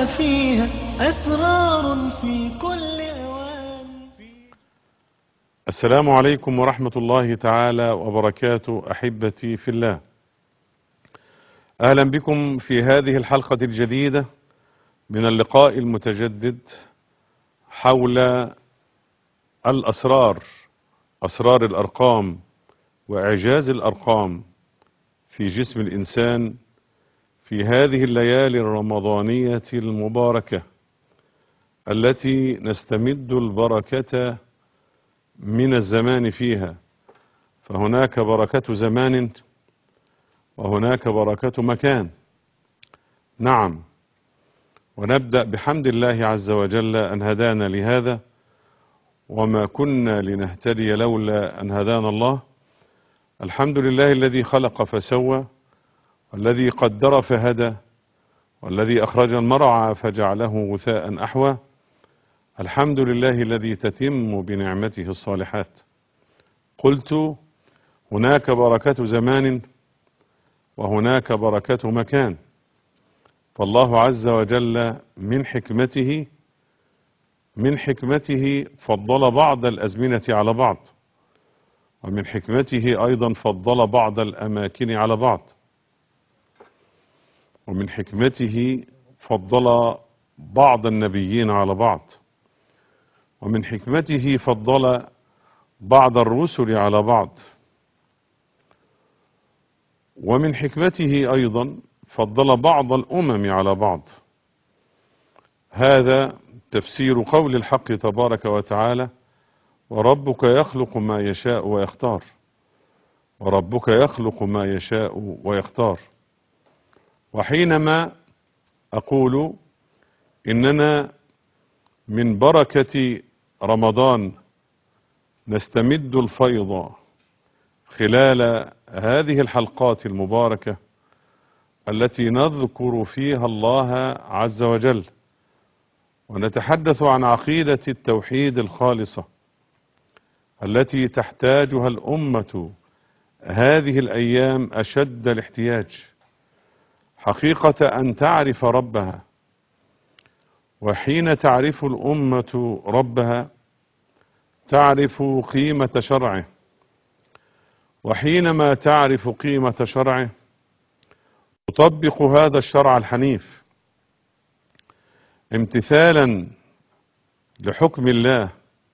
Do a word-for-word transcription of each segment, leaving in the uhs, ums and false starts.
فيها أسرار في كل أوان. السلام عليكم ورحمة الله تعالى وبركاته. أحبتي في الله، أهلا بكم في هذه الحلقة الجديدة من اللقاء المتجدد حول الأسرار، أسرار الأرقام وإعجاز الأرقام في جسم الإنسان في هذه الليالي الرمضانية المباركة التي نستمد البركة من الزمان فيها، فهناك بركة زمان وهناك بركة مكان. نعم، ونبدأ بحمد الله عز وجل أن هدانا لهذا، وما كنا لنهتدي لولا أن هدانا الله. الحمد لله الذي خلق فسوى، والذي قدر فهدى، والذي أخرج المرعى فجعله غثاء أحوى. الحمد لله الذي تتم بنعمته الصالحات. قلت هناك بركة زمان وهناك بركة مكان، فالله عز وجل من حكمته من حكمته فضل بعض الأزمنة على بعض، ومن حكمته أيضا فضل بعض الأماكن على بعض، ومن حكمته فضل بعض النبيين على بعض، ومن حكمته فضل بعض الرسل على بعض، ومن حكمته أيضا فضل بعض الأمم على بعض. هذا تفسير قول الحق تبارك وتعالى: وربك يخلق ما يشاء ويختار. وربك يخلق ما يشاء ويختار. وحينما أقول إننا من بركة رمضان نستمد الفيض خلال هذه الحلقات المباركة التي نذكر فيها الله عز وجل ونتحدث عن عقيدة التوحيد الخالصة التي تحتاجها الأمة هذه الأيام أشد الاحتياج، حقيقة أن تعرف ربها. وحين تعرف الأمة ربها تعرف قيمة شرعه، وحينما تعرف قيمة شرعه تطبق هذا الشرع الحنيف امتثالا لحكم الله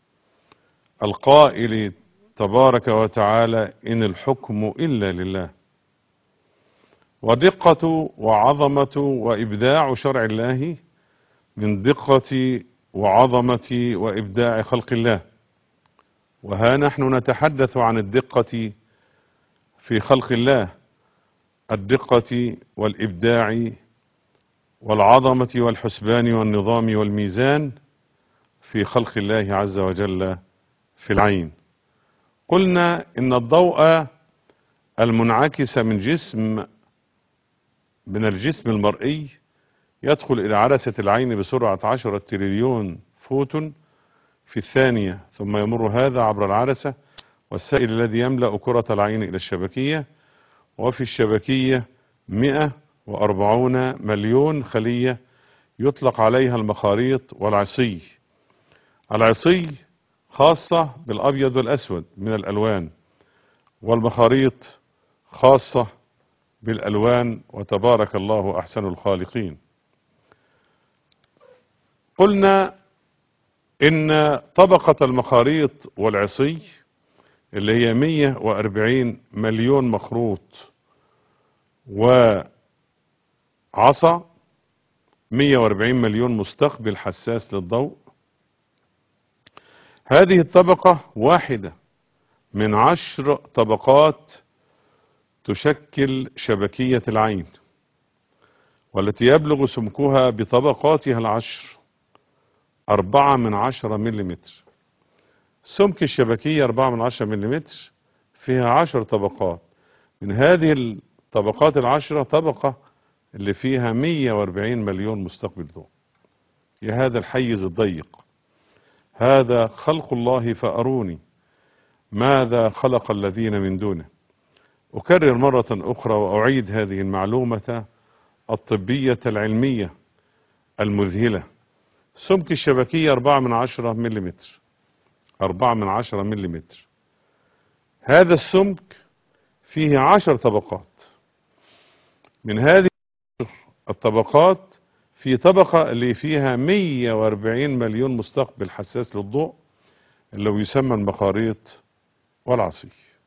القائل تبارك وتعالى: إن الحكم إلا لله. ودقة وعظمة وإبداع شرع الله من دقة وعظمة وإبداع خلق الله. وها نحن نتحدث عن الدقة في خلق الله، الدقة والإبداع والعظمة والحسبان والنظام والميزان في خلق الله عز وجل في العين. قلنا إن الضوء المنعكس من جسم من الجسم المرئي يدخل إلى عدسة العين بسرعة عشرة تريليون فوتون في الثانية، ثم يمر هذا عبر العدسة والسائل الذي يملأ كرة العين إلى الشبكية، وفي الشبكية مئة وأربعون مليون خلية يطلق عليها المخاريط والعصي. العصي خاصة بالأبيض والأسود من الألوان، والمخاريط خاصة بالألوان، وتبارك الله أحسن الخالقين. قلنا إن طبقة المخاريط والعصي اللي هي مئة وأربعين مليون مخروط وعصا، مئة وأربعين مليون مستقبل حساس للضوء، هذه الطبقة واحدة من عشر طبقات تشكل شبكية العين، والتي يبلغ سمكها بطبقاتها العشر أربعة من عشرة مليمتر. سمك الشبكية أربعة من عشرة مليمتر، فيها عشر طبقات. من هذه الطبقات العشرة طبقة اللي فيها مئة وأربعين مليون مستقبل ضوء. يا هذا الحيز الضيق، هذا خلق الله فأروني ماذا خلق الذين من دونه. أكرر مرة أخرى وأعيد هذه المعلومة الطبية العلمية المذهلة. سمك الشبكية أربعة من عشرة مليمتر، أربعة من عشرة مليمتر. هذا السمك فيه عشر طبقات. من هذه الطبقات في طبقة اللي فيها مية وأربعين مليون مستقبل حساس للضوء، اللي هو يسمى المخاريط والعصي.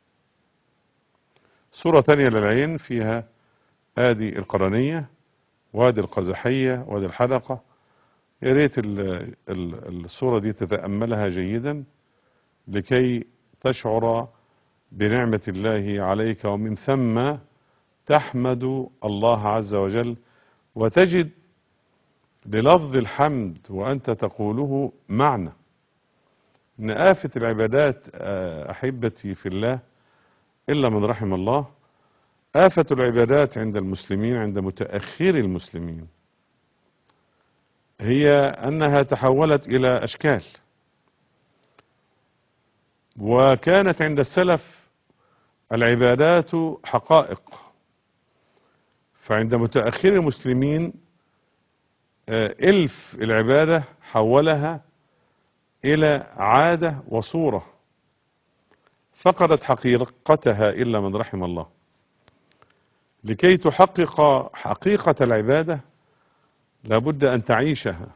صورة تانية للعين فيها ادي القرنية وادي القزحية وادي الحلقة. يا ريت الصورة دي تتأملها جيدا لكي تشعر بنعمة الله عليك، ومن ثم تحمد الله عز وجل، وتجد للفظ الحمد وأنت تقوله معنى. إن آفة العبادات أحبتي في الله إلا من رحم الله، آفة العبادات عند المسلمين، عند متأخر المسلمين، هي أنها تحولت إلى أشكال. وكانت عند السلف العبادات حقائق، فعند متأخر المسلمين إلف العبادة حولها إلى عادة وصورة، فقدت حقيقتها إلا من رحم الله. لكي تحقق حقيقة العبادة لابد أن تعيشها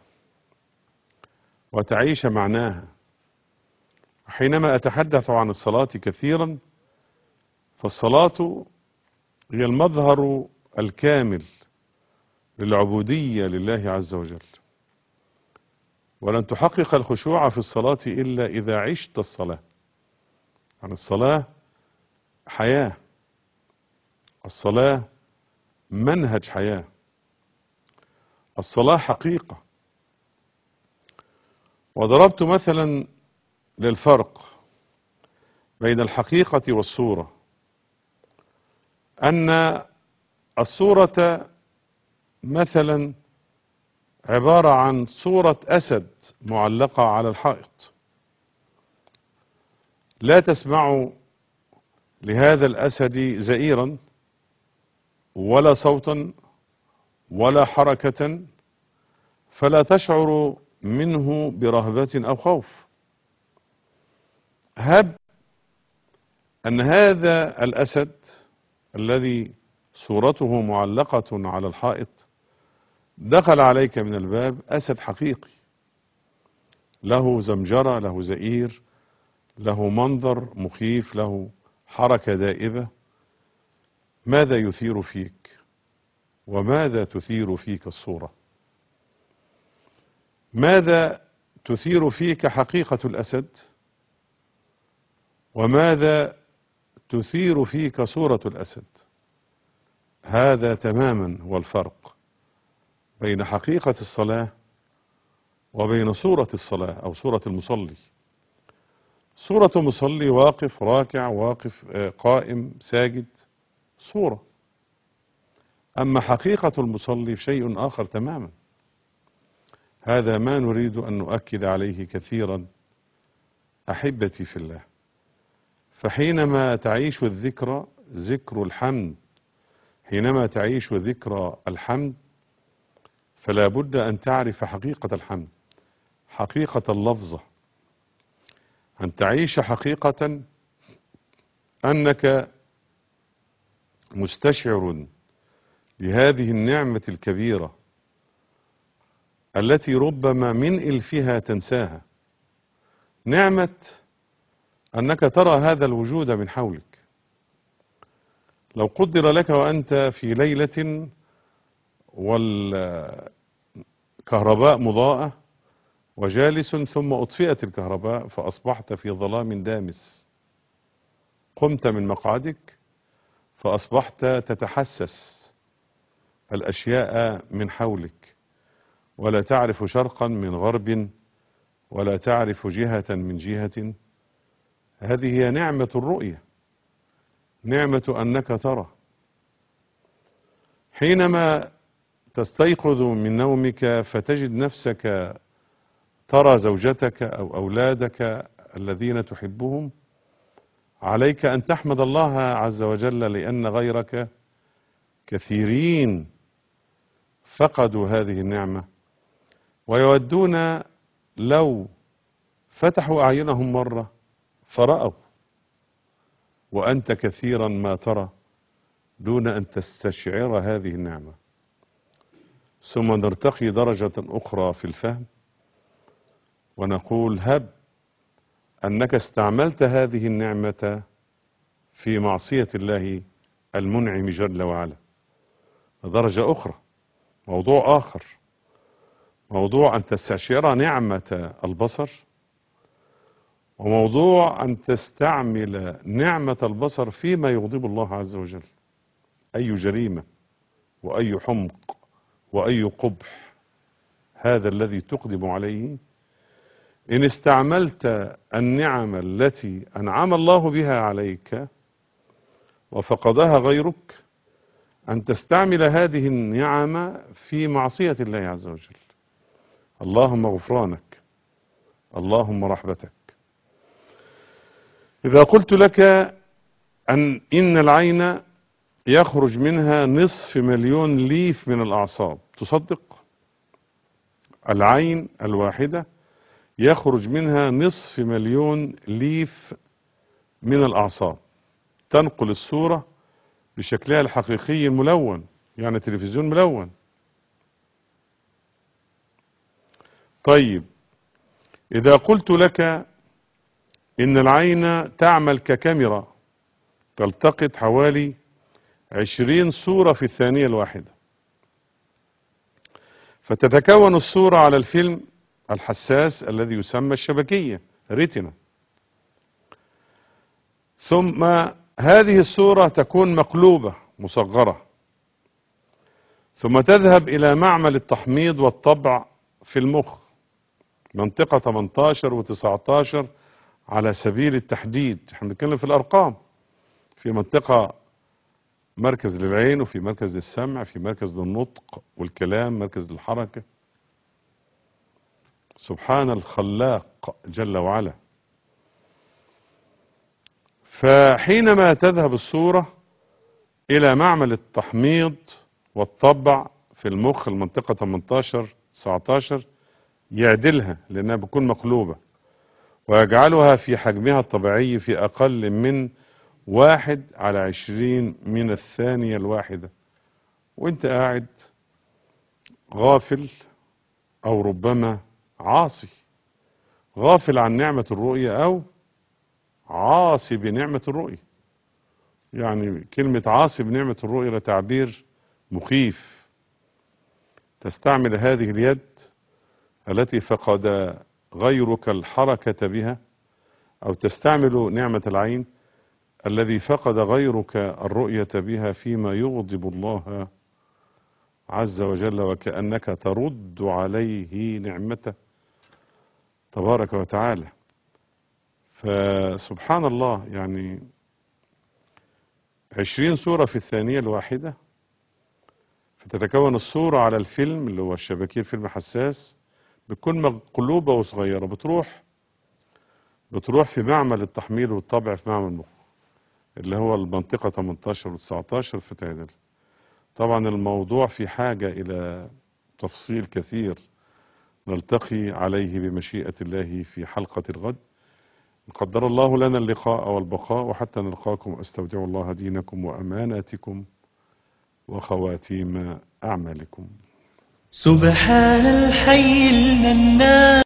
وتعيش معناها. حينما أتحدث عن الصلاة كثيرا، فالصلاة هي المظهر الكامل للعبودية لله عز وجل. ولن تحقق الخشوع في الصلاة إلا إذا عشت الصلاة. عن الصلاة حياة، الصلاة منهج حياة، الصلاة حقيقة. وضربت مثلا للفرق بين الحقيقة والصورة، أن الصورة مثلا عبارة عن صورة أسد معلقة على الحائط، لا تسمع لهذا الأسد زئيرا ولا صوتا ولا حركة، فلا تشعر منه برهبة أو خوف. هب أن هذا الأسد الذي صورته معلقة على الحائط دخل عليك من الباب، أسد حقيقي له زمجرة، له زئير، له منظر مخيف، له حركة دائبة. ماذا يثير فيك وماذا تثير فيك الصورة؟ ماذا تثير فيك حقيقة الأسد وماذا تثير فيك صورة الأسد؟ هذا تماما هو الفرق بين حقيقة الصلاة وبين صورة الصلاة أو صورة المصلي. صورة مصلي واقف راكع، واقف قائم ساجد، صورة. أما حقيقة المصلي شيء آخر تماما. هذا ما نريد أن نؤكد عليه كثيرا أحبتي في الله. فحينما تعيش الذكر، ذكر الحمد، حينما تعيش ذكر الحمد فلا بد أن تعرف حقيقة الحمد، حقيقة اللفظة، أن تعيش حقيقة أنك مستشعر لهذه النعمة الكبيرة التي ربما من إلفها تنساها. نعمة أنك ترى هذا الوجود من حولك. لو قدر لك وأنت في ليلة والكهرباء مضاءة وجالس ثم أطفئت الكهرباء فأصبحت في ظلام دامس، قمت من مقعدك فأصبحت تتحسس الأشياء من حولك، ولا تعرف شرقا من غرب ولا تعرف جهة من جهة. هذه هي نعمة الرؤية، نعمة أنك ترى. حينما تستيقظ من نومك فتجد نفسك ترى زوجتك أو أولادك الذين تحبهم، عليك أن تحمد الله عز وجل، لأن غيرك كثيرين فقدوا هذه النعمة ويودون لو فتحوا أعينهم مرة فرأوا، وأنت كثيرا ما ترى دون أن تستشعر هذه النعمة. ثم نرتقي درجة أخرى في الفهم ونقول هب أنك استعملت هذه النعمة في معصية الله المنعم جل وعلا. درجة أخرى، موضوع آخر، موضوع أن تستشعر نعمة البصر، وموضوع أن تستعمل نعمة البصر فيما يغضب الله عز وجل. أي جريمة وأي حمق وأي قبح هذا الذي تقدم عليه إن استعملت النعم التي أنعم الله بها عليك وفقدها غيرك، أن تستعمل هذه النعم في معصية الله عز وجل. اللهم غفرانك، اللهم رحمتك. إذا قلت لك أن إن العين يخرج منها نصف مليون ليف من الأعصاب، تصدق؟ العين الواحدة يخرج منها نصف مليون ليف من الأعصاب، تنقل الصورة بشكلها الحقيقي الملون، يعني تلفزيون ملون. طيب، إذا قلت لك إن العين تعمل ككاميرا تلتقط حوالي عشرين صورة في الثانية الواحدة، فتتكون الصورة على الفيلم الحساس الذي يسمى الشبكية ريتنا، ثم هذه الصورة تكون مقلوبة مصغرة، ثم تذهب إلى معمل التحميض والطبع في المخ، منطقة ثمانية عشر وتسعة عشر على سبيل التحديد، احنا بنتكلم في الأرقام، في منطقة مركز للعين، وفي مركز للسمع، في مركز للنطق والكلام، مركز للحركة. سبحان الخلاق جل وعلا. فحينما تذهب الصورة إلى معمل التحميض والطبع في المخ المنطقة ثمانية عشر تسعة عشر يعدلها، لأنها بتكون مقلوبة، ويجعلها في حجمها الطبيعي في أقل من واحد على عشرين من الثانية الواحدة، وانت قاعد غافل أو ربما عاصي، غافل عن نعمة الرؤية أو عاصي بنعمة الرؤية. يعني كلمة عاصي بنعمة الرؤية لتعبير مخيف. تستعمل هذه اليد التي فقد غيرك الحركة بها، أو تستعمل نعمة العين الذي فقد غيرك الرؤية بها فيما يغضب الله عز وجل، وكأنك ترد عليه نعمته تبارك وتعالى. فسبحان الله، يعني عشرين صورة في الثانية الواحدة، فتتكون الصورة على الفيلم اللي هو الشبكية، فيلم حساس، بتكون مقلوبة وصغيرة، بتروح بتروح في معمل التحميل والطبع في معمل المخ اللي هو المنطقة ثمانية عشر وتسعة عشر في تعدل. طبعا الموضوع في حاجة إلى تفصيل كثير نلتقي عليه بمشيئة الله في حلقة الغد. قدر الله لنا اللقاء والبقاء، وحتى نلقاكم أستودع الله دينكم وأماناتكم وخواتيم أعمالكم. سبحان الحي المنان.